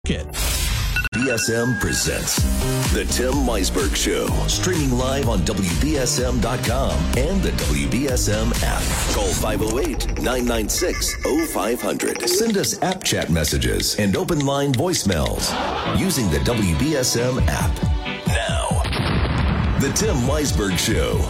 Kit. BSM presents The Tim Weisberg Show, streaming live on WBSM.com and the WBSM app. Call 508-996-0500. Send us app chat messages and open line voicemails using the WBSM app. Now, The Tim Weisberg Show.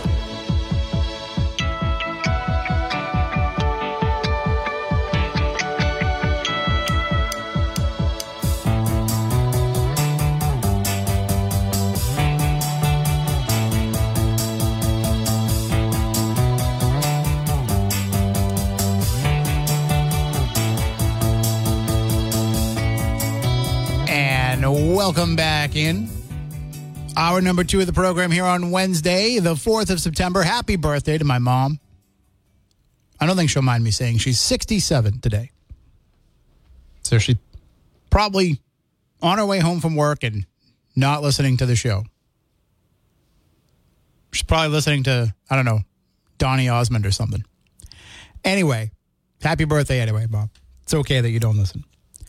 Welcome back in. Hour number 2 of the program here on Wednesday, the 4th of September. Happy birthday to my mom. I don't think she'll mind me saying she's 67 today. So she's probably on her way home from work and not listening to the show. She's probably listening to, I don't know, Donny Osmond or something. Anyway, happy birthday anyway, Bob. It's okay that you don't listen.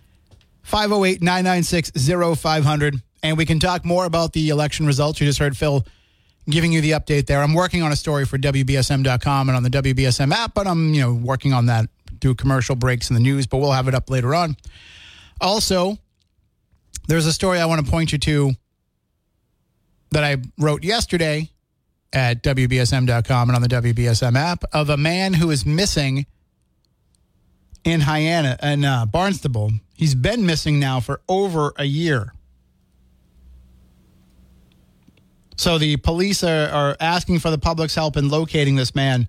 508-996-0500. And we can talk more about the election results. You just heard Phil giving you the update there. I'm working on a story for WBSM.com and on the WBSM app, but I'm, working on that through commercial breaks in the news, but we'll have it up later on. Also, there's a story I want to point you to that I wrote yesterday at WBSM.com and on the WBSM app of a man who is missing in Barnstable. He's been missing now for over a year. So the police are asking for the public's help in locating this man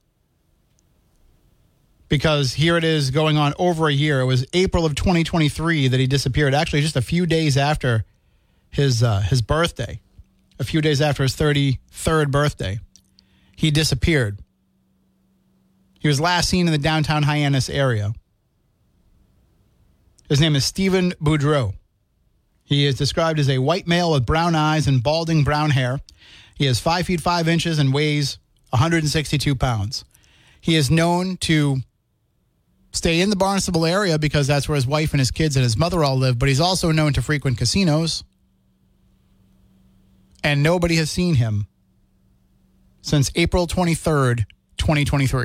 because here it is going on over a year. It was April of 2023 that he disappeared, actually just a few days after his birthday, a few days after his 33rd birthday. He disappeared. He was last seen in the downtown Hyannis area. His name is Stephen Boudreau. He is described as a white male with brown eyes and balding brown hair. He is 5 feet 5 inches and weighs 162 pounds. He is known to stay in the Barnstable area because that's where his wife and his kids and his mother all live, but he's also known to frequent casinos. And nobody has seen him since April 23rd, 2023.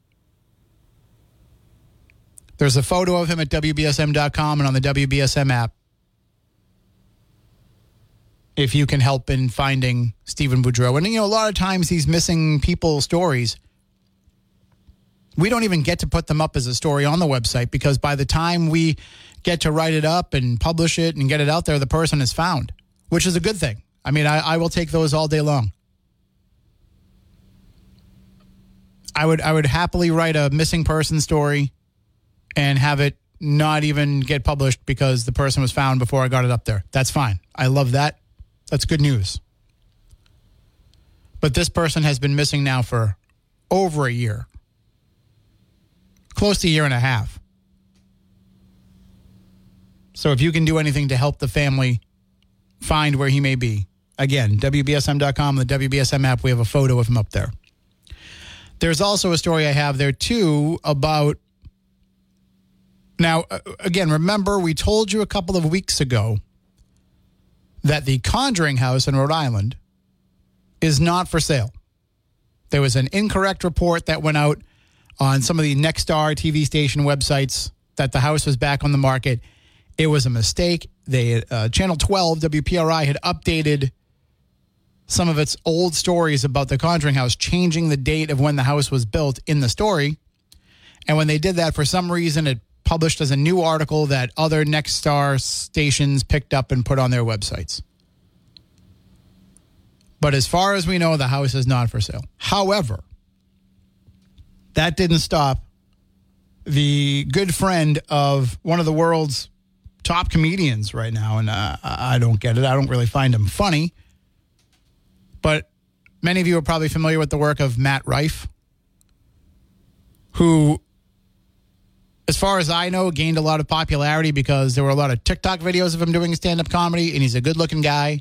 There's a photo of him at WBSM.com and on the WBSM app. If you can help in finding Stephen Boudreau. And, a lot of times these missing people stories, we don't even get to put them up as a story on the website because by the time we get to write it up and publish it and get it out there, the person is found, which is a good thing. I mean, I will take those all day long. I would happily write a missing person story and have it not even get published because the person was found before I got it up there. That's fine. I love that. That's good news. But this person has been missing now for over a year. Close to a year and a half. So if you can do anything to help the family find where he may be, again, WBSM.com, the WBSM app, we have a photo of him up there. There's also a story I have there, too, about... Now, again, remember, we told you a couple of weeks ago that the Conjuring House in Rhode Island is not for sale. There was an incorrect report that went out on some of the Nexstar TV station websites that the house was back on the market. It was a mistake. Channel 12, WPRI, had updated some of its old stories about the Conjuring House, changing the date of when the house was built in the story. And when they did that, for some reason, it published as a new article that other Nexstar stations picked up and put on their websites. But as far as we know, the house is not for sale. However, that didn't stop the good friend of one of the world's top comedians right now, and I don't get it. I don't really find him funny. But many of you are probably familiar with the work of Matt Rife, who, as far as I know, gained a lot of popularity because there were a lot of TikTok videos of him doing stand-up comedy, and he's a good-looking guy.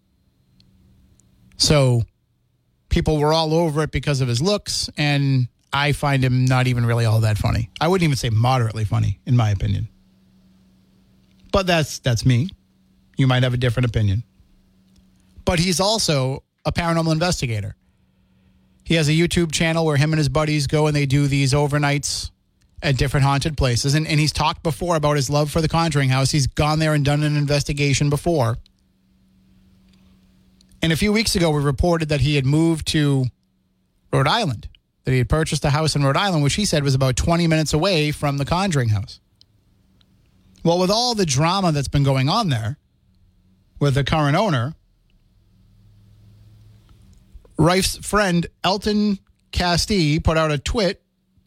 So people were all over it because of his looks, and I find him not even really all that funny. I wouldn't even say moderately funny, in my opinion. But that's me. You might have a different opinion. But he's also a paranormal investigator. He has a YouTube channel where him and his buddies go and they do these overnights at different haunted places. And he's talked before about his love for the Conjuring House. He's gone there and done an investigation before. And a few weeks ago, we reported that he had moved to Rhode Island, that he had purchased a house in Rhode Island, which he said was about 20 minutes away from the Conjuring House. Well, with all the drama that's been going on there with the current owner, Rife's friend Elton Castee put out a tweet.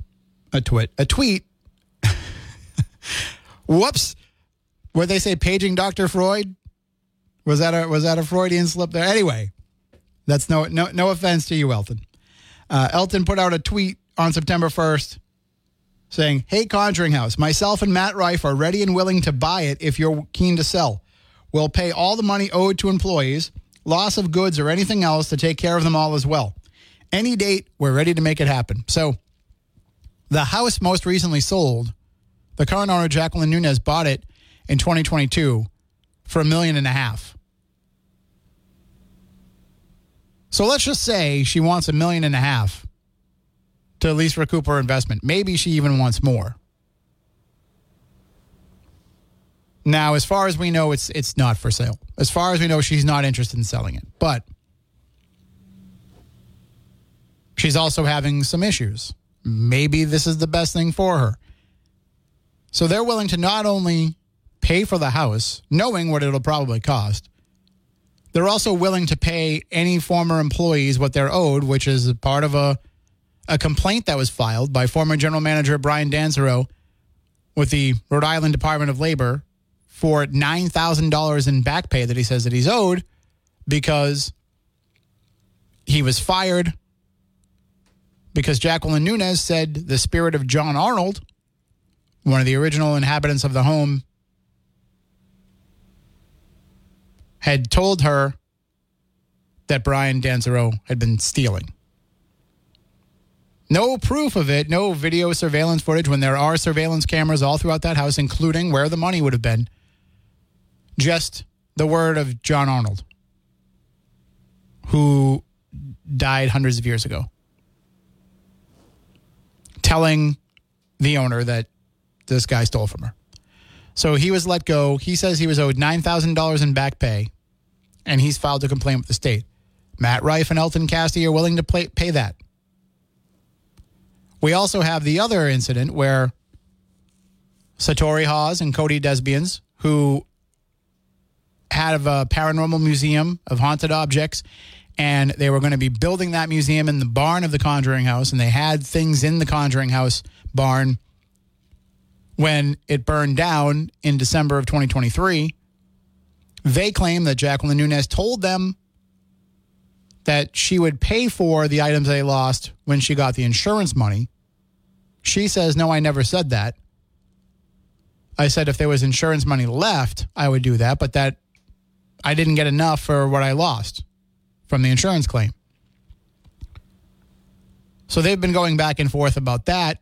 Whoops. Where they say paging Dr. Freud? Was that a Freudian slip there? Anyway, that's no offense to you, Elton. Elton put out a tweet on September 1st saying, "Hey, Conjuring House, myself and Matt Rife are ready and willing to buy it if you're keen to sell. We'll pay all the money owed to employees, loss of goods, or anything else to take care of them all as well. Any date, we're ready to make it happen." So the house most recently sold, the current owner, Jacqueline Nunez, bought it in 2022 for $1.5 million. So let's just say she wants $1.5 million to at least recoup her investment. Maybe she even wants more. Now, as far as we know, it's not for sale. As far as we know, she's not interested in selling it. But she's also having some issues. Maybe this is the best thing for her. So they're willing to not only pay for the house, knowing what it'll probably cost, they're also willing to pay any former employees what they're owed, which is part of a complaint that was filed by former general manager Brian Danzero with the Rhode Island Department of Labor for $9,000 in back pay that he says that he's owed because he was fired because Jacqueline Nunez said the spirit of John Arnold, one of the original inhabitants of the home, had told her that Brian Danzero had been stealing. No proof of it, no video surveillance footage when there are surveillance cameras all throughout that house, including where the money would have been. Just the word of John Arnold, who died hundreds of years ago, telling the owner that this guy stole from her. So he was let go. He says he was owed $9,000 in back pay, and he's filed a complaint with the state. Matt Rife and Elton Castee are willing to pay that. We also have the other incident where Satori Hawes and Cody Desbians, who had a paranormal museum of haunted objects, and they were going to be building that museum in the barn of the Conjuring House, and they had things in the Conjuring House barn when it burned down in December of 2023. They claim that Jacqueline Nunez told them that she would pay for the items they lost when she got the insurance money. She says, no, I never said that. I said if there was insurance money left, I would do that, but that I didn't get enough for what I lost from the insurance claim. So they've been going back and forth about that.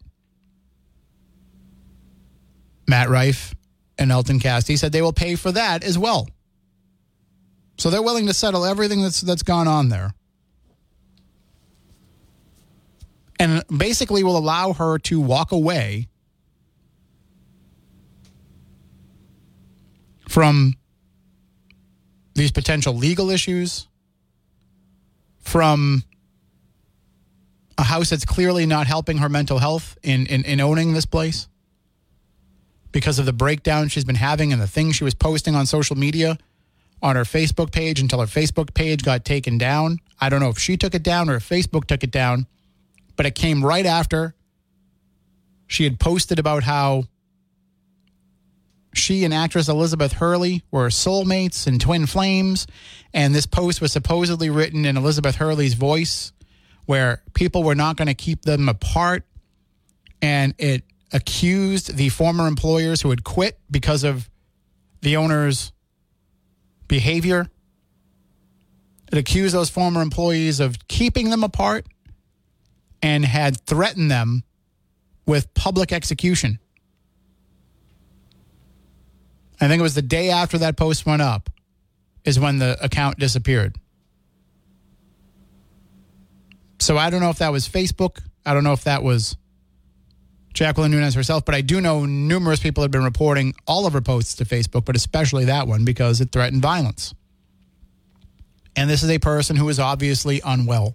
Matt Rife and Elton Castee said they will pay for that as well. So they're willing to settle everything that's gone on there. And basically will allow her to walk away from these potential legal issues, from a house that's clearly not helping her mental health in owning this place because of the breakdown she's been having and the things she was posting on social media on her Facebook page until her Facebook page got taken down. I don't know if she took it down or if Facebook took it down, but it came right after she had posted about how she and actress Elizabeth Hurley were soulmates and twin flames, and this post was supposedly written in Elizabeth Hurley's voice where people were not going to keep them apart, and it accused the former employers who had quit because of the owner's behavior. It accused those former employees of keeping them apart and had threatened them with public execution. I think it was the day after that post went up is when the account disappeared. So I don't know if that was Facebook. I don't know if that was Jacqueline Nunes herself, but I do know numerous people have been reporting all of her posts to Facebook, but especially that one because it threatened violence. And this is a person who is obviously unwell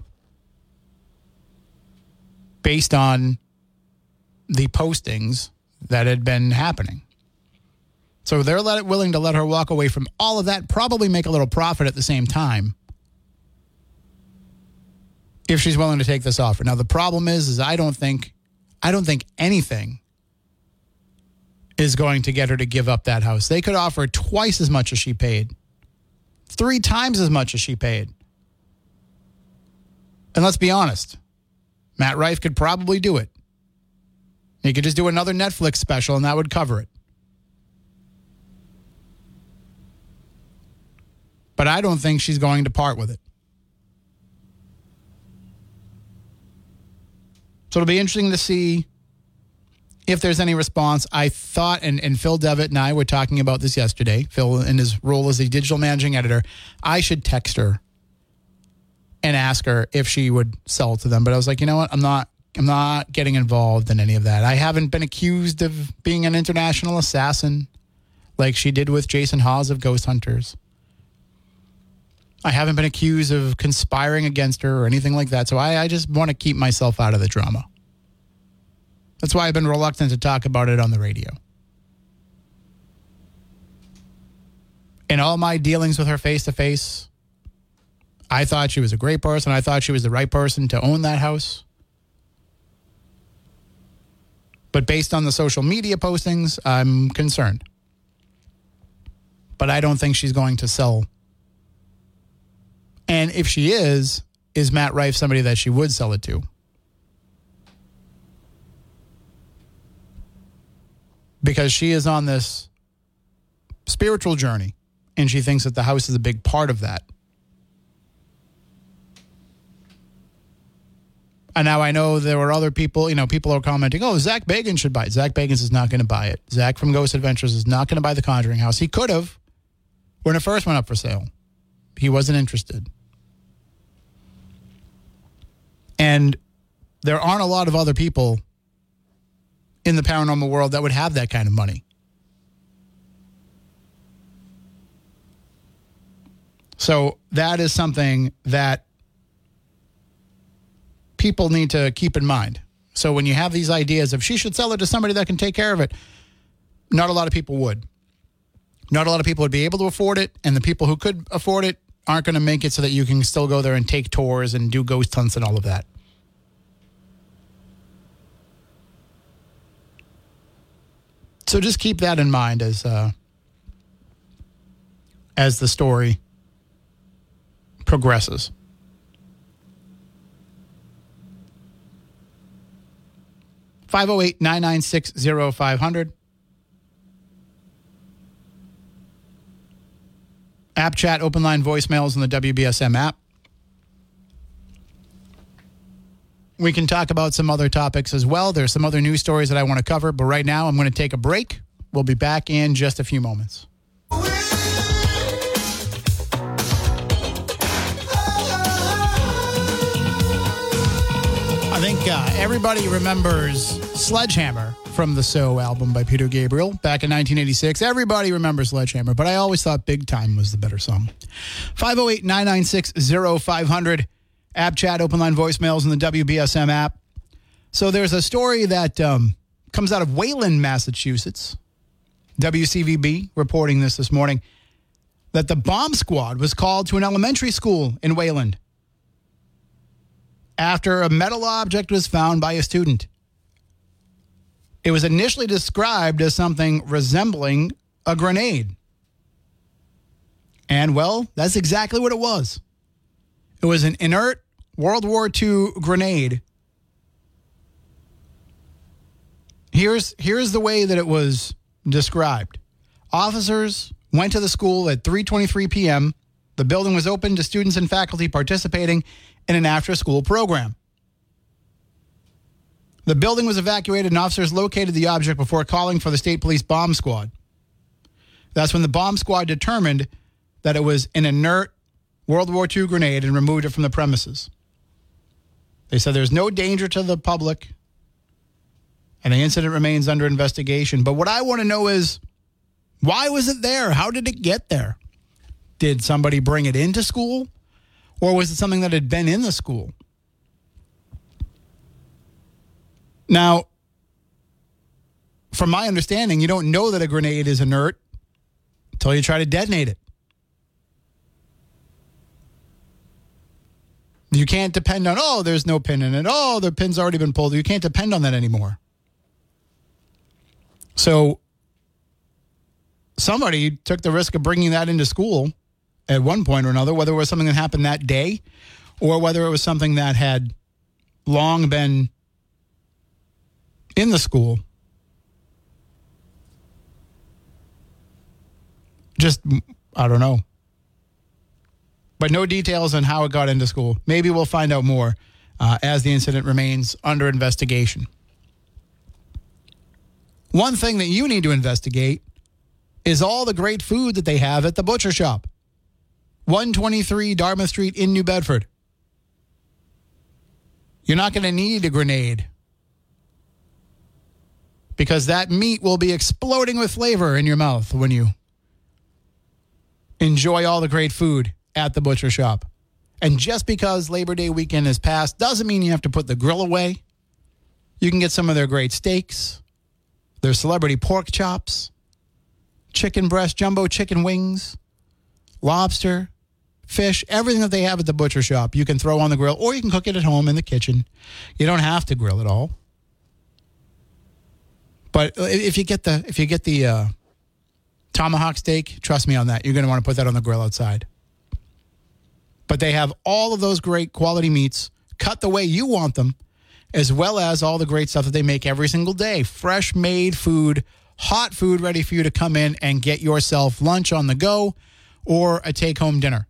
based on the postings that had been happening. So they're willing to let her walk away from all of that, probably make a little profit at the same time if she's willing to take this offer. Now, the problem is I don't think anything is going to get her to give up that house. They could offer twice as much as she paid, 3 times as much as she paid. And let's be honest, Matt Rife could probably do it. He could just do another Netflix special and that would cover it. But I don't think she's going to part with it. So it'll be interesting to see if there's any response. I thought, and Phil Devitt and I were talking about this yesterday, Phil in his role as a digital managing editor, I should text her and ask her if she would sell to them. But I was like, you know what? I'm not getting involved in any of that. I haven't been accused of being an international assassin like she did with Jason Hawes of Ghost Hunters. I haven't been accused of conspiring against her or anything like that. So I just want to keep myself out of the drama. That's why I've been reluctant to talk about it on the radio. In all my dealings with her face-to-face, I thought she was a great person. I thought she was the right person to own that house. But based on the social media postings, I'm concerned. But I don't think she's going to sell. And if she is Matt Rife somebody that she would sell it to? Because she is on this spiritual journey, and she thinks that the house is a big part of that. And now I know there were other people, people are commenting, oh, Zach Bagans should buy it. Zach Bagans is not going to buy it. Zach from Ghost Adventures is not going to buy the Conjuring house. He could have when it first went up for sale. He wasn't interested. And there aren't a lot of other people in the paranormal world that would have that kind of money. So that is something that people need to keep in mind. So when you have these ideas of she should sell it to somebody that can take care of it, not a lot of people would. Not a lot of people would be able to afford it, and the people who could afford it aren't going to make it so that you can still go there and take tours and do ghost hunts and all of that. So just keep that in mind as the story progresses. (508-996-0500) App chat, open line voicemails in the WBSM app. We can talk about some other topics as well. There's some other news stories that I want to cover, but right now I'm going to take a break. We'll be back in just a few moments. I think everybody remembers Sledgehammer from the So album by Peter Gabriel back in 1986. Everybody remembers Sledgehammer, but I always thought Big Time was the better song. 508-996-0500. App chat, open line voicemails in the WBSM app. So there's a story that comes out of Wayland, Massachusetts. WCVB reporting this morning, that the bomb squad was called to an elementary school in Wayland after a metal object was found by a student. It was initially described as something resembling a grenade. And, well, that's exactly what it was. It was an inert World War II grenade. Here's the way that it was described. Officers went to the school at 3:23 p.m. The building was open to students and faculty participating in an after-school program. The building was evacuated and officers located the object before calling for the state police bomb squad. That's when the bomb squad determined that it was an inert World War II grenade and removed it from the premises. They said there's no danger to the public, and the incident remains under investigation. But what I want to know is, why was it there? How did it get there? Did somebody bring it into school? Or was it something that had been in the school? Now, from my understanding, you don't know that a grenade is inert until you try to detonate it. You can't depend on, there's no pin in it. The pin's already been pulled. You can't depend on that anymore. So somebody took the risk of bringing that into school at one point or another, whether it was something that happened that day or whether it was something that had long been in the school. Just, I don't know. But no details on how it got into school. Maybe we'll find out more as the incident remains under investigation. One thing that you need to investigate is all the great food that they have at the butcher shop. 123 Dartmouth Street in New Bedford. You're not going to need a grenade because that meat will be exploding with flavor in your mouth when you enjoy all the great food at the butcher shop. And just because Labor Day weekend has passed doesn't mean you have to put the grill away. You can get some of their great steaks, their celebrity pork chops, chicken breast, jumbo chicken wings, lobster, fish, everything that they have at the butcher shop you can throw on the grill, or you can cook it at home in the kitchen. You don't have to grill it all. But if you get the tomahawk steak, trust me on that. You're going to want to put that on the grill outside. But they have all of those great quality meats cut the way you want them, as well as all the great stuff that they make every single day. Fresh made food, hot food ready for you to come in and get yourself lunch on the go or a take-home dinner.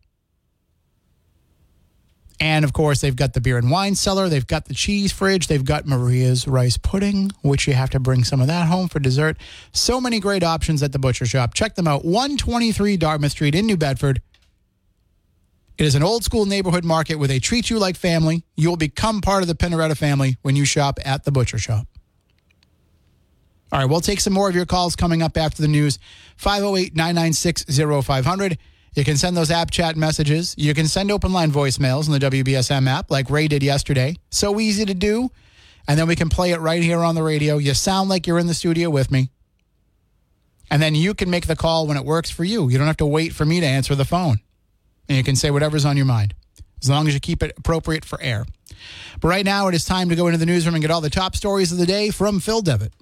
And, of course, they've got the beer and wine cellar. They've got the cheese fridge. They've got Maria's rice pudding, which you have to bring some of that home for dessert. So many great options at the butcher shop. Check them out. 123 Dartmouth Street in New Bedford. It is an old-school neighborhood market where they treat you like family. You will become part of the Pinaretta family when you shop at the butcher shop. All right, we'll take some more of your calls coming up after the news. 508-996-0500. You can send those app chat messages. You can send open line voicemails in the WBSM app like Ray did yesterday. So easy to do. And then we can play it right here on the radio. You sound like you're in the studio with me. And then you can make the call when it works for you. You don't have to wait for me to answer the phone. And you can say whatever's on your mind, as long as you keep it appropriate for air. But right now, it is time to go into the newsroom and get all the top stories of the day from Phil Devitt.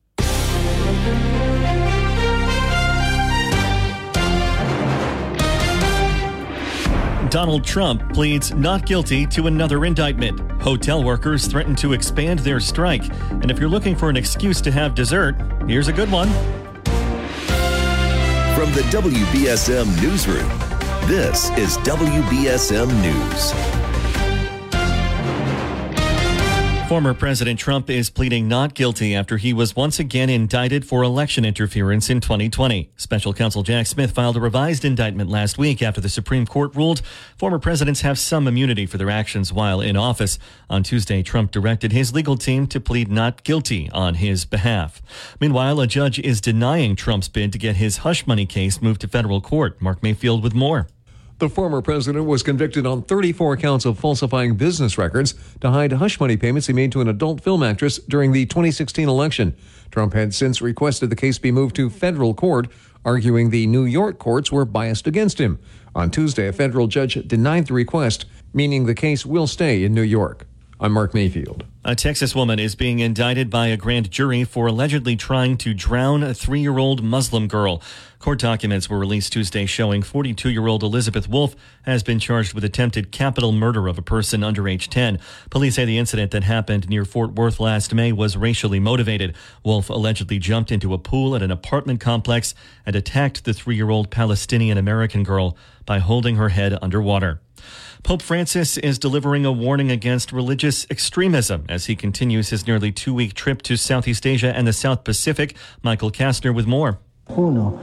Donald Trump pleads not guilty to another indictment. Hotel workers threaten to expand their strike. And if you're looking for an excuse to have dessert, here's a good one. From the WBSM Newsroom, this is WBSM News. Former President Trump is pleading not guilty after he was once again indicted for election interference in 2020. Special counsel Jack Smith filed a revised indictment last week after the Supreme Court ruled former presidents have some immunity for their actions while in office. On Tuesday, Trump directed his legal team to plead not guilty on his behalf. Meanwhile, a judge is denying Trump's bid to get his hush money case moved to federal court. Mark Mayfield with more. The former president was convicted on 34 counts of falsifying business records to hide hush money payments he made to an adult film actress during the 2016 election. Trump had since requested the case be moved to federal court, arguing the New York courts were biased against him. On Tuesday, a federal judge denied the request, meaning the case will stay in New York. I'm Mark Mayfield. A Texas woman is being indicted by a grand jury for allegedly trying to drown a 3-year-old Muslim girl. Court documents were released Tuesday showing 42-year-old Elizabeth Wolf has been charged with attempted capital murder of a person under age 10. Police say the incident that happened near Fort Worth last May was racially motivated. Wolf allegedly jumped into a pool at an apartment complex and attacked the 3-year-old Palestinian-American girl by holding her head underwater. Pope Francis is delivering a warning against religious extremism as he continues his nearly 2-week trip to Southeast Asia and the South Pacific. Michael Kastner with more. Uno,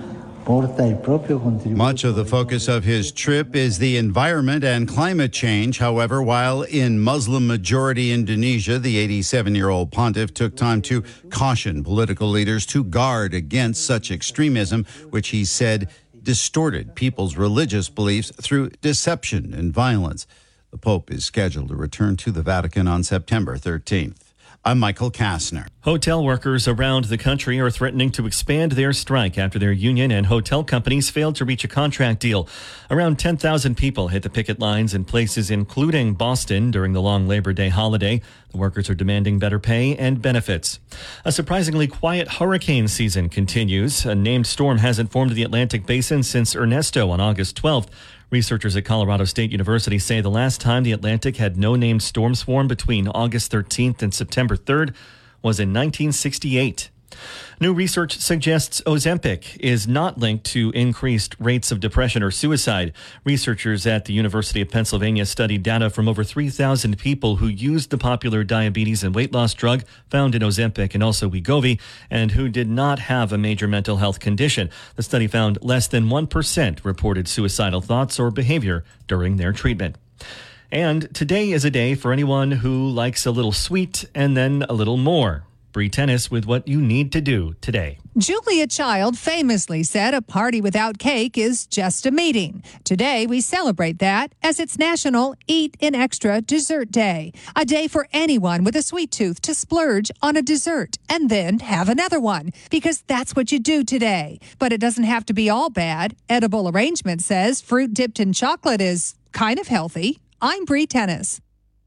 Much of the focus of his trip is the environment and climate change. However, while in Muslim-majority Indonesia, the 87-year-old pontiff took time to caution political leaders to guard against such extremism, which he said distorted people's religious beliefs through deception and violence. The Pope is scheduled to return to the Vatican on September 13th. I'm Michael Kastner. Hotel workers around the country are threatening to expand their strike after their union and hotel companies failed to reach a contract deal. Around 10,000 people hit the picket lines in places including Boston during the long Labor Day holiday. The workers are demanding better pay and benefits. A surprisingly quiet hurricane season continues. A named storm hasn't formed the Atlantic Basin since Ernesto on August 12th. Researchers at Colorado State University say the last time the Atlantic had no named storms form between August 13th and September 3rd was in 1968. New research suggests Ozempic is not linked to increased rates of depression or suicide. Researchers at the University of Pennsylvania studied data from over 3,000 people who used the popular diabetes and weight loss drug found in Ozempic and also Wegovy, and who did not have a major mental health condition. The study found less than 1% reported suicidal thoughts or behavior during their treatment. And today is a day for anyone who likes a little sweet and then a little more. Bree Tennis with what you need to do today. Julia Child famously said a party without cake is just a meeting. Today, we celebrate that as it's National Eat an Extra Dessert Day, a day for anyone with a sweet tooth to splurge on a dessert and then have another one, because that's what you do today. But it doesn't have to be all bad. Edible Arrangement says fruit dipped in chocolate is kind of healthy. I'm Bree Tennis.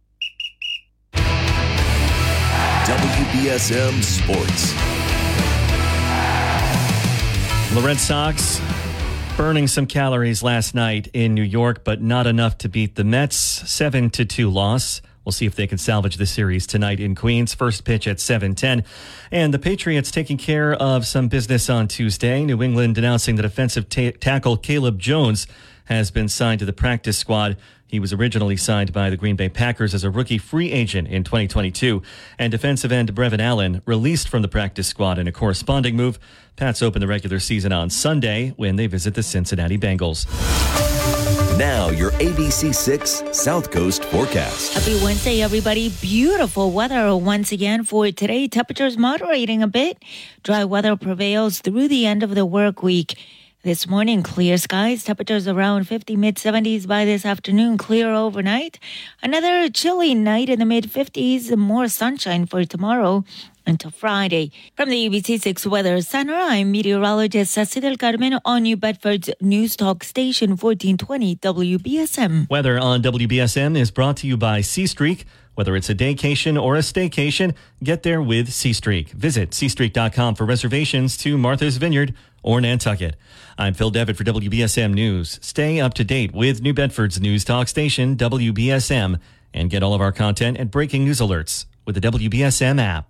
WBSM Sports. The Red Sox burning some calories last night in New York, but not enough to beat the Mets. 7-2 loss. We'll see if they can salvage the series tonight in Queens. First pitch at 7:10. And the Patriots taking care of some business on Tuesday. New England announcing that offensive tackle Caleb Jones has been signed to the practice squad. He was originally signed by the Green Bay Packers as a rookie free agent in 2022. And defensive end Brevin Allen released from the practice squad in a corresponding move. Pats open the regular season on Sunday when they visit the Cincinnati Bengals. Now your ABC6 South Coast forecast. Happy Wednesday, everybody. Beautiful weather once again for today. Temperatures moderating a bit. Dry weather prevails through the end of the work week. This morning, clear skies, temperatures around 50, mid-70s by this afternoon, clear overnight. Another chilly night in the mid-50s, more sunshine for tomorrow until Friday. From the ABC6 Weather Center, I'm meteorologist Ceci Del Carmen on New Bedford's News Talk Station 1420 WBSM. Weather on WBSM is brought to you by C-Streak. Whether it's a daycation or a staycation, get there with C-Streak. Visit cstreak.com for reservations to Martha's Vineyard or Nantucket. I'm Phil Devitt for WBSM News. Stay up to date with New Bedford's News Talk Station, WBSM, and get all of our content and breaking news alerts with the WBSM app.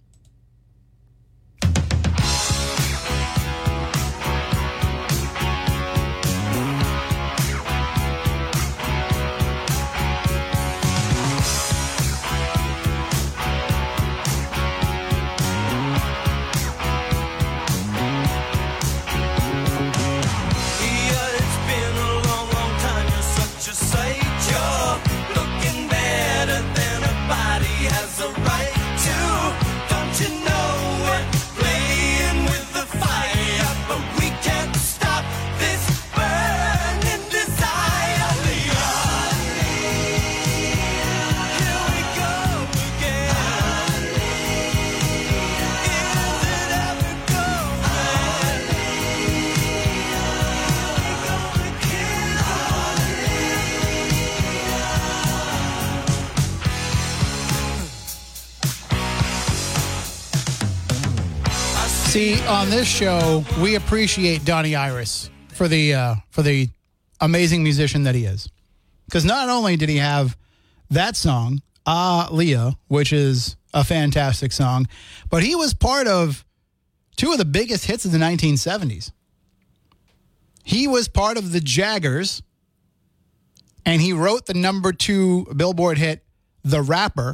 See, on this show, we appreciate Donnie Iris for the amazing musician that he is. Because not only did he have that song, Ah Leah, which is a fantastic song, but he was part of two of the biggest hits of the 1970s. He was part of the Jaggers, and he wrote the number 2 Billboard hit, The Rapper,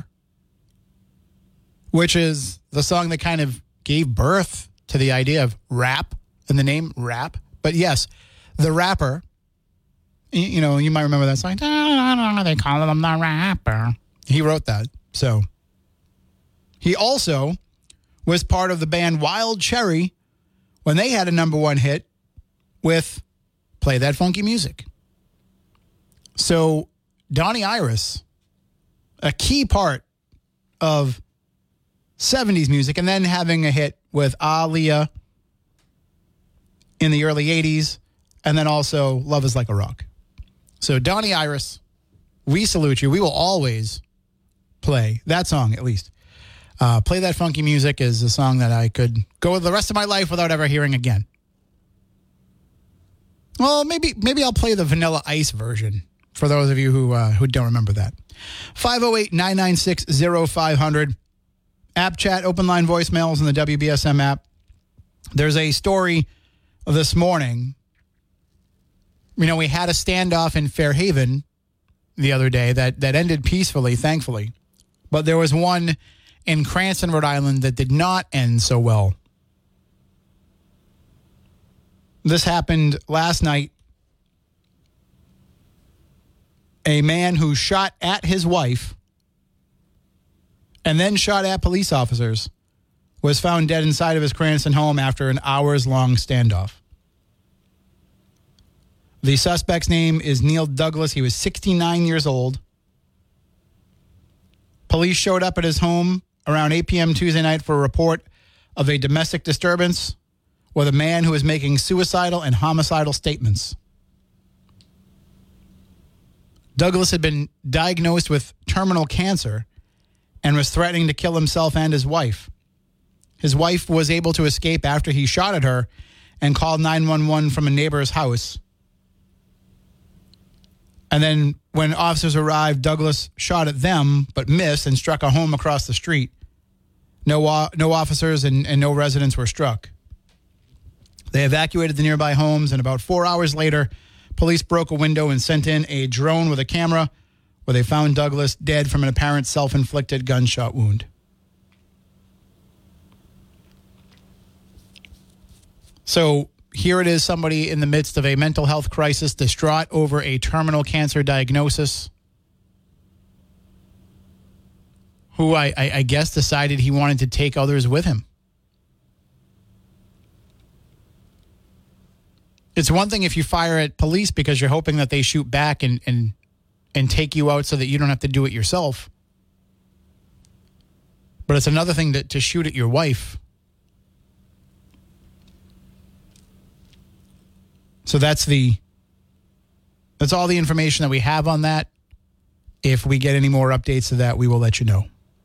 which is the song that kind of gave birth to the idea of rap and the name rap. But yes, the rapper, you know, you might remember that song. They call him the rapper. He wrote that. So he also was part of the band Wild Cherry when they had a number one hit with Play That Funky Music. So Donnie Iris, a key part of 70s music, and then having a hit with Aaliyah in the early 80s, and then also Love Is Like a Rock. So Donnie Iris, we salute you. We will always play that song, at least. Play That Funky Music is a song that I could go the rest of my life without ever hearing again. Well, maybe I'll play the Vanilla Ice version for those of you who don't remember that. 508-996-0500. App chat, open line voicemails in the WBSM app. There's a story this morning. You know, we had a standoff in Fairhaven the other day that ended peacefully, thankfully. But there was one in Cranston, Rhode Island that did not end so well. This happened last night. A man who shot at his wife and then shot at police officers was found dead inside of his Cranston home after an hours-long standoff. The suspect's name is Neil Douglas. He was 69 years old. Police showed up at his home around 8 p.m. Tuesday night for a report of a domestic disturbance with a man who was making suicidal and homicidal statements. Douglas had been diagnosed with terminal cancer and was threatening to kill himself and his wife. His wife was able to escape after he shot at her and called 911 from a neighbor's house. And then when officers arrived, Douglas shot at them but missed and struck a home across the street. No officers and no residents were struck. They evacuated the nearby homes, and about 4 hours later, police broke a window and sent in a drone with a camera where they found Douglas dead from an apparent self-inflicted gunshot wound. So here it is, somebody in the midst of a mental health crisis, distraught over a terminal cancer diagnosis, who I guess decided he wanted to take others with him. It's one thing if you fire at police because you're hoping that they shoot back and take you out so that you don't have to do it yourself. But it's another thing to shoot at your wife. So that's all the information that we have on that. If we get any more updates to that, we will let you know.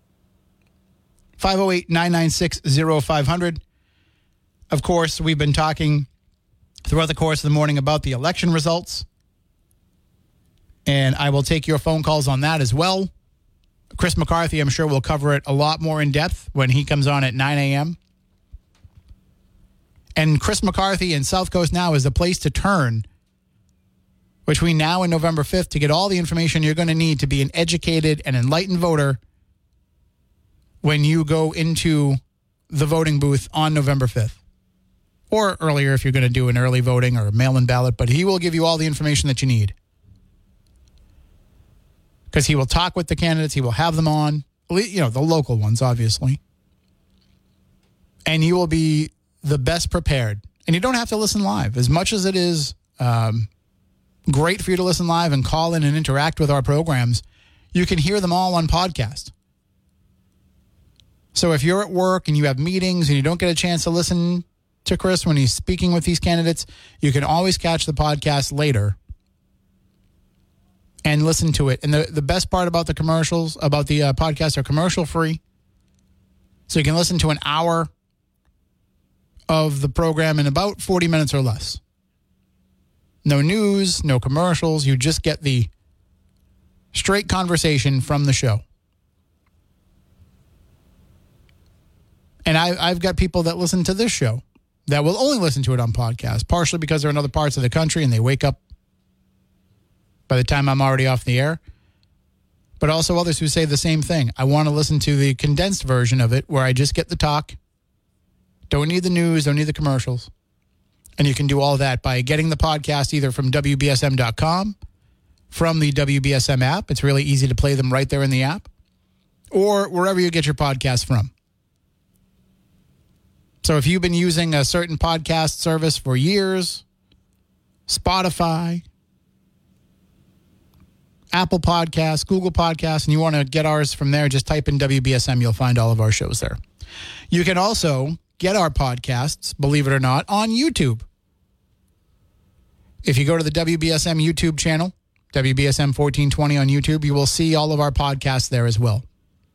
508-996-0500. Of course, we've been talking throughout the course of the morning about the election results. And I will take your phone calls on that as well. Chris McCarthy, I'm sure, will cover it a lot more in depth when he comes on at 9 a.m. And Chris McCarthy and South Coast Now is the place to turn between now and November 5th to get all the information you're going to need to be an educated and enlightened voter when you go into the voting booth on November 5th. Or earlier if you're going to do an early voting or a mail-in ballot, but he will give you all the information that you need. Because he will talk with the candidates, he will have them on, you know, the local ones, obviously. And you will be the best prepared. And you don't have to listen live. As much as it is great for you to listen live and call in and interact with our programs, you can hear them all on podcast. So if you're at work and you have meetings and you don't get a chance to listen to Chris when he's speaking with these candidates, you can always catch the podcast later and listen to it. And the best part about the commercials, about the podcast, are commercial free. So you can listen to an hour of the program in about 40 minutes or less. No news, no commercials. You just get the straight conversation from the show. And I've got people that listen to this show that will only listen to it on podcast, partially because they're in other parts of the country and they wake up by the time I'm already off the air. But also others who say the same thing. I want to listen to the condensed version of it where I just get the talk. Don't need the news, don't need the commercials. And you can do all that by getting the podcast either from WBSM.com, from the WBSM app. It's really easy to play them right there in the app, or wherever you get your podcast from. So if you've been using a certain podcast service for years, Spotify, Apple Podcasts, Google Podcasts, and you want to get ours from there, just type in WBSM. You'll find all of our shows there. You can also get our podcasts, believe it or not, on YouTube. If you go to the WBSM YouTube channel, WBSM 1420 on YouTube, you will see all of our podcasts there as well.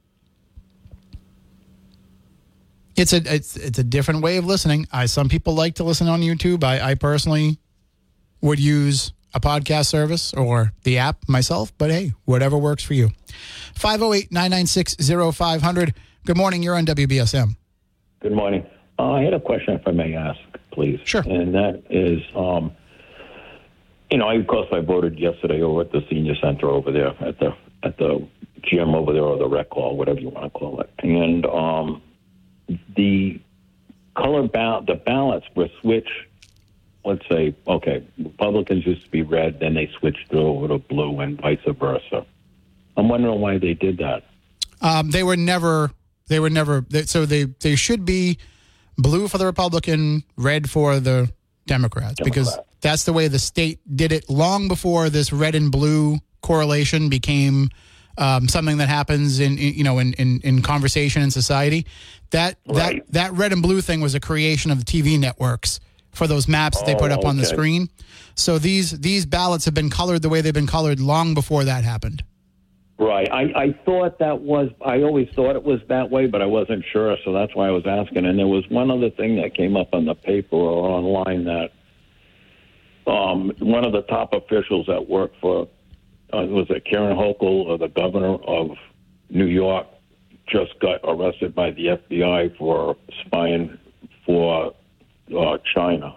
It's a different way of listening. Some people like to listen on YouTube. I personally would use a podcast service or the app myself, but hey, whatever works for you. 508-996-0500. Good morning. You're on WBSM. Good morning. I had a question, if I may ask, please. Sure. And that is, of course, I voted yesterday over at the senior center over there at the gym over there, or the rec hall, whatever you want to call it. And the the ballots were switched. Let's say, okay, Republicans used to be red, then they switched over to blue, and vice versa. I'm wondering why they did that. They were never. So they should be blue for the Republican, red for the Democrats, because that's the way the state did it long before this red and blue correlation became something that happens in conversation in society. That red and blue thing was a creation of the TV networks for those maps that they put up on the screen. So these ballots have been colored the way they've been colored long before that happened. Right. I thought I always thought it was that way, but I wasn't sure, so that's why I was asking. And there was one other thing that came up on the paper or online that one of the top officials that worked for, was it Karen Hochul, or the governor of New York, just got arrested by the FBI for spying for China.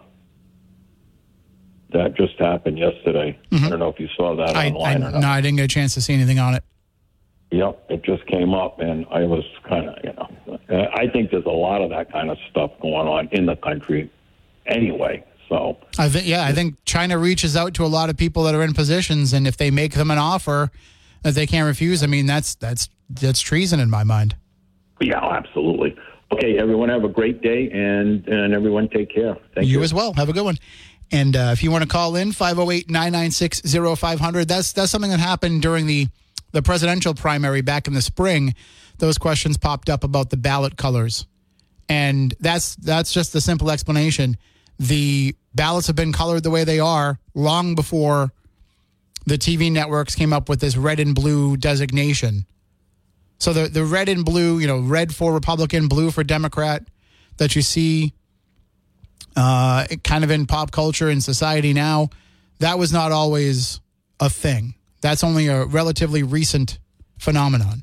That just happened yesterday. Mm-hmm. I don't know if you saw that online or not. No, I didn't get a chance to see anything on it. Yep, it just came up, and I was kind of, I think there's a lot of that kind of stuff going on in the country anyway. So I think China reaches out to a lot of people that are in positions, and if they make them an offer that they can't refuse, I mean, that's treason in my mind. Yeah, absolutely. Okay, everyone have a great day, and everyone take care. Thank you. You as well. Have a good one. And if you want to call in, 508-996-0500. That's something that happened during the presidential primary back in the spring. Those questions popped up about the ballot colors. And that's just the simple explanation. The ballots have been colored the way they are long before the TV networks came up with this red and blue designation. So the red and blue, red for Republican, blue for Democrat, that you see kind of in pop culture and society now, that was not always a thing. That's only a relatively recent phenomenon.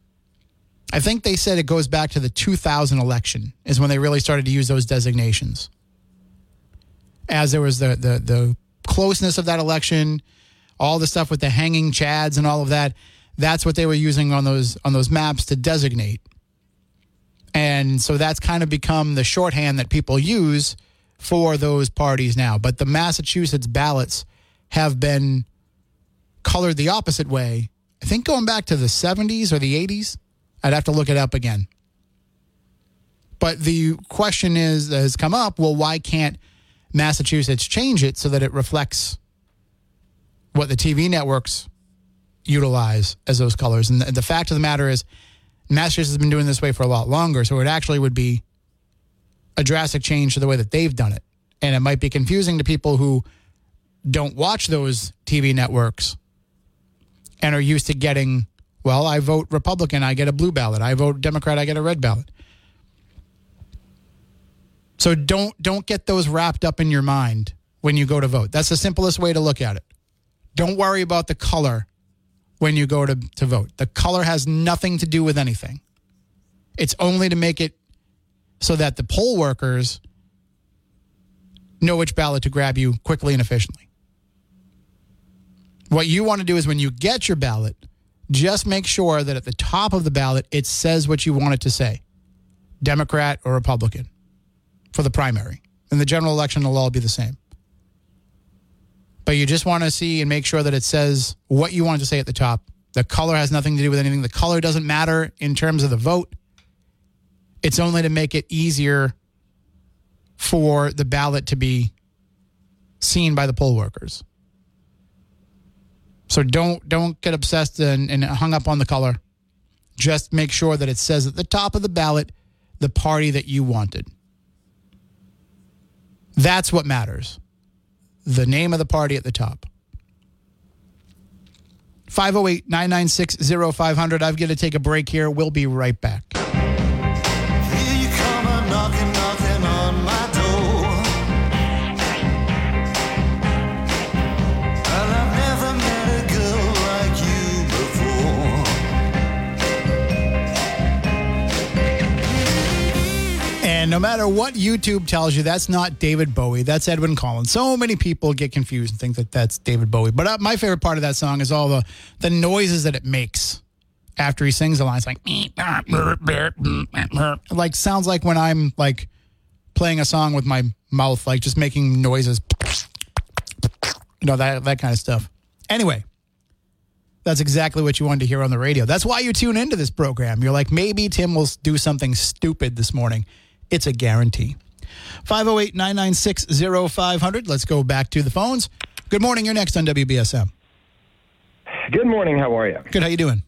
I think they said it goes back to the 2000 election is when they really started to use those designations. As there was the closeness of that election, all the stuff with the hanging chads and all of that, that's what they were using on those maps to designate. And so that's kind of become the shorthand that people use for those parties now. But the Massachusetts ballots have been colored the opposite way, I think going back to the 70s or the 80s. I'd have to look it up again. But the question has come up, well, why can't Massachusetts change it so that it reflects what the TV networks utilize as those colors? And the fact of the matter is, Massachusetts has been doing this way for a lot longer, so it actually would be a drastic change to the way that they've done it. And it might be confusing to people who don't watch those TV networks and are used to getting, well, I vote Republican, I get a blue ballot. I vote Democrat, I get a red ballot. So don't get those wrapped up in your mind when you go to vote. That's the simplest way to look at it. Don't worry about the color when you go to vote. The color has nothing to do with anything. It's only to make it so that the poll workers know which ballot to grab you quickly and efficiently. What you want to do is when you get your ballot, just make sure that at the top of the ballot, it says what you want it to say, Democrat or Republican, for the primary. In the general election, it'll all be the same. But you just want to see and make sure that it says what you want it to say at the top. The color has nothing to do with anything. The color doesn't matter in terms of the vote. It's only to make it easier for the ballot to be seen by the poll workers. So don't get obsessed and hung up on the color. Just make sure that it says at the top of the ballot the party that you wanted. That's what matters. The name of the party at the top. 508-996-0500. I've got to take a break here. We'll be right back. Here you come knocking on my door. And I've never met a girl like you before. And no matter what YouTube tells you, that's not David Bowie. That's Edwyn Collins. So many people get confused and think that that's David Bowie. But my favorite part of that song is all the noises that it makes after he sings the lines. Like sounds like when I'm like playing a song with my mouth, like just making noises. That kind of stuff. Anyway, that's exactly what you wanted to hear on the radio. That's why you tune into this program. You're like, maybe Tim will do something stupid this morning. It's a guarantee. 508-996-0500. Let's go back to the phones. Good morning. You're next on WBSM. Good morning. How are you? Good. How you doing?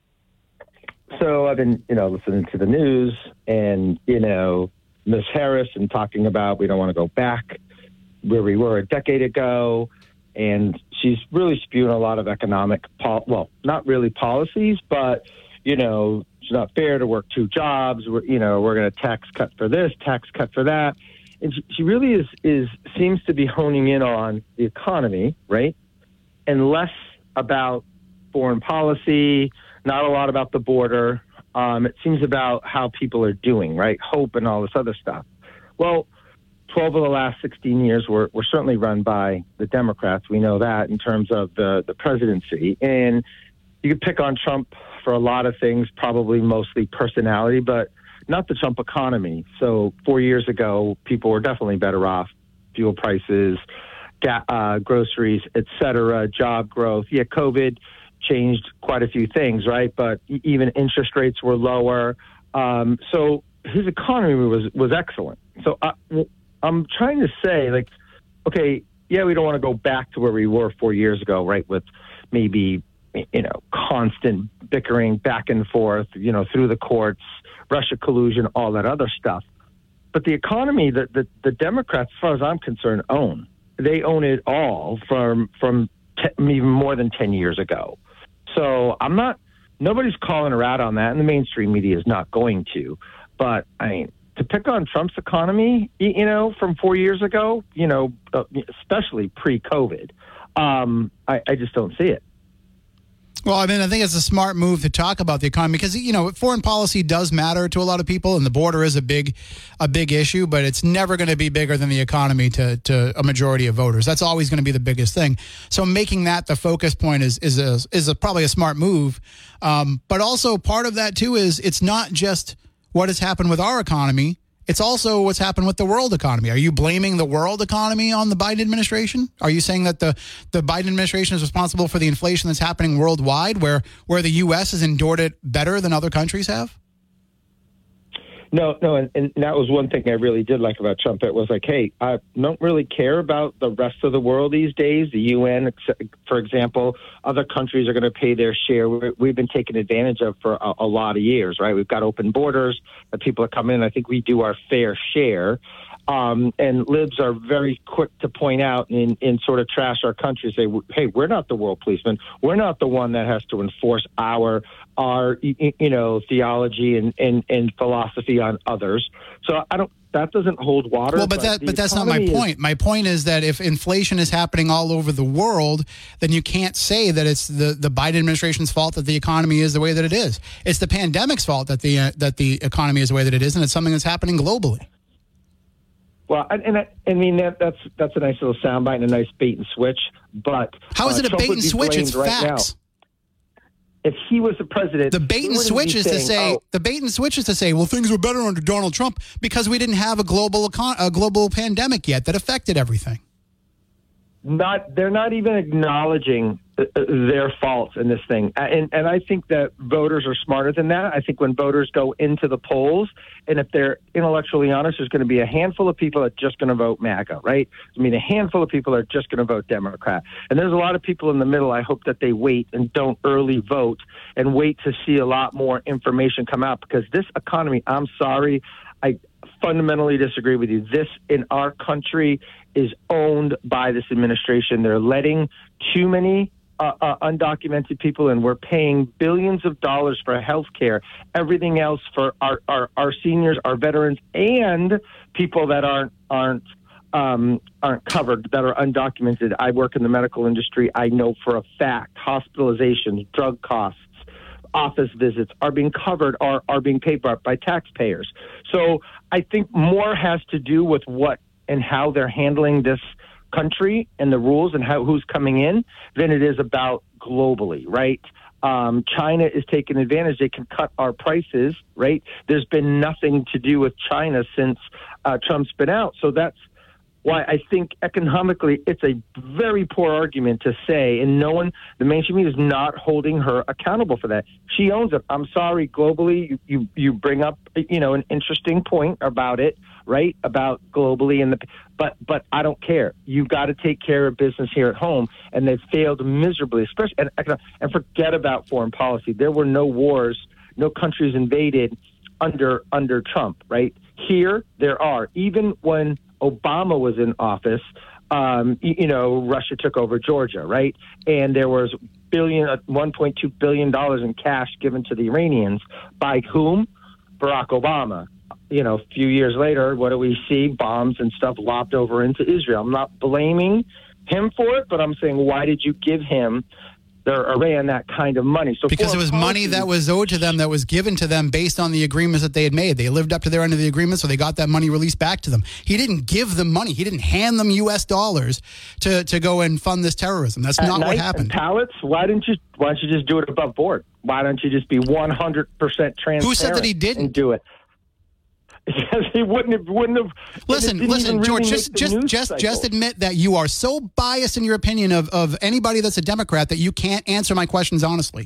So I've been, listening to the news and, Ms. Harris and talking about we don't want to go back where we were a decade ago. And she's really spewing a lot of economic, not really policies, but, it's not fair to work two jobs. We're going to tax cut for this, tax cut for that. And she really seems to be honing in on the economy, right? And less about foreign policy, not a lot about the border. It seems about how people are doing, right? Hope and all this other stuff. Well, 12 of the last 16 years were certainly run by the Democrats. We know that in terms of the presidency. And you could pick on Trump for a lot of things, probably mostly personality, but not the Trump economy. So 4 years ago, people were definitely better off. Fuel prices, groceries, et cetera, job growth. Yeah, COVID changed quite a few things, right? But even interest rates were lower. So his economy was excellent. So I'm trying to say, okay, yeah, we don't want to go back to where we were 4 years ago, right, with maybe, constant bickering back and forth, through the courts, Russia collusion, all that other stuff. But the economy that the Democrats, as far as I'm concerned, own. They own it all from even more than 10 years ago. So nobody's calling her out on that, and the mainstream media is not going to. But, to pick on Trump's economy, from 4 years ago, especially pre-COVID, I just don't see it. Well, I think it's a smart move to talk about the economy because, foreign policy does matter to a lot of people, and the border is a big issue, but it's never going to be bigger than the economy to a majority of voters. That's always going to be the biggest thing. So making that the focus point is probably a smart move. But also part of that, too, is it's not just what has happened with our economy. It's also what's happened with the world economy. Are you blaming the world economy on the Biden administration? Are you saying that the Biden administration is responsible for the inflation that's happening worldwide, where the U.S. has endured it better than other countries have? No, and that was one thing I really did like about Trump. It was like, hey, I don't really care about the rest of the world these days. The UN, for example, other countries are going to pay their share. We've been taken advantage of for a lot of years, right? We've got open borders, that people are coming in. I think we do our fair share. And libs are very quick to point out and sort of trash our country, say, hey, we're not the world policeman. We're not the one that has to enforce our theology and philosophy on others. So that doesn't hold water. Well, but that's not my point. My point is that if inflation is happening all over the world, then you can't say that it's the Biden administration's fault that the economy is the way that it is. It's the pandemic's fault that the economy is the way that it is, and it's something that's happening globally. Well, that's a nice little soundbite and a nice bait and switch. But how is it a bait and switch? It's facts. if he was the president, the bait and switch is to say, well, things were better under Donald Trump because we didn't have a global pandemic yet that affected everything. They're not even acknowledging their faults in this thing. And I think that voters are smarter than that. I think when voters go into the polls, and if they're intellectually honest, there's going to be a handful of people that are just going to vote MAGA, right? I mean, a handful of people are just going to vote Democrat. And there's a lot of people in the middle. I hope that they wait and don't early vote and wait to see a lot more information come out, because this economy, I'm sorry, I fundamentally disagree with you. This in our country is owned by this administration. They're letting too many undocumented people in. We're paying billions of dollars for health care, everything else for our seniors, our veterans, and people that aren't covered, that are undocumented. I work in the medical industry. I know for a fact hospitalizations, drug costs, office visits are being covered, are being paid by taxpayers. So I think more has to do with what and how they're handling this country and the rules and who's coming in than it is about globally, right? China is taking advantage. They can cut our prices, right? There's been nothing to do with China since Trump's been out. So that's why I think economically it's a very poor argument to say, and no one, the mainstream media is not holding her accountable for that. She owns it. I'm sorry, globally, you bring up, an interesting point about it, right? About globally, but I don't care. You've got to take care of business here at home, and they've failed miserably, especially, and forget about foreign policy. There were no wars, no countries invaded under Trump, right? Here, there are. Even when Obama was in office, Russia took over Georgia, right? And there was $1.2 billion in cash given to the Iranians by whom? Barack Obama. A few years later, what do we see? Bombs and stuff lobbed over into Israel. I'm not blaming him for it, but I'm saying, why did you give him Iran that kind of money? So because it was money that was owed to them, that was given to them based on the agreements that they had made. They lived up to their end of the agreement, so they got that money released back to them. He didn't give them money. He didn't hand them U.S. dollars to go and fund this terrorism. That's not what happened. Pallets? Why don't you just do it above board? Why don't you just be 100% transparent? Who said that he didn't and do it? Because he wouldn't have. Listen, George. Just admit that you are so biased in your opinion of anybody that's a Democrat that you can't answer my questions honestly.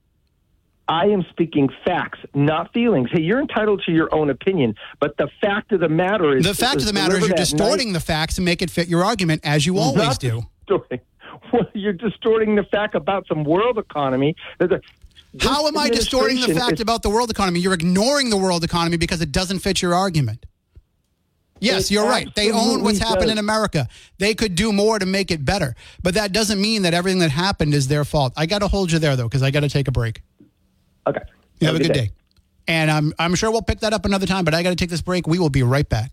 I am speaking facts, not feelings. Hey, you're entitled to your own opinion, but the fact of the matter is... The fact of the matter is you're distorting the facts to make it fit your argument, as you always do. Well, you're distorting the fact about some world economy. How am I distorting the fact about the world economy? You're ignoring the world economy because it doesn't fit your argument. Yes, you're right. They own what's happened in America. They could do more to make it better. But that doesn't mean that everything that happened is their fault. I got to hold you there, though, because I got to take a break. Okay. You have a good day. And I'm sure we'll pick that up another time, but I got to take this break. We will be right back.